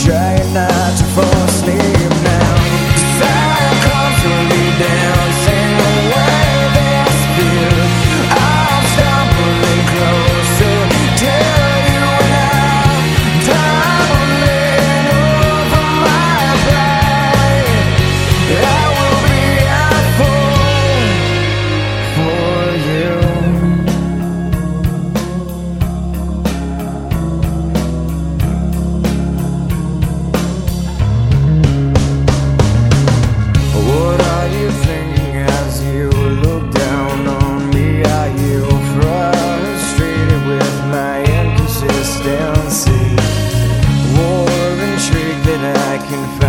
trying not to fall asleep now. 'Cause I'm constantly dancing away this fear. I'm stumbling closer to you and I'm tumbling over my pride. I will be a fool for you. What are you thinking as you look down on me? Are you frustrated with my inconsistency? Or intrigued that I can find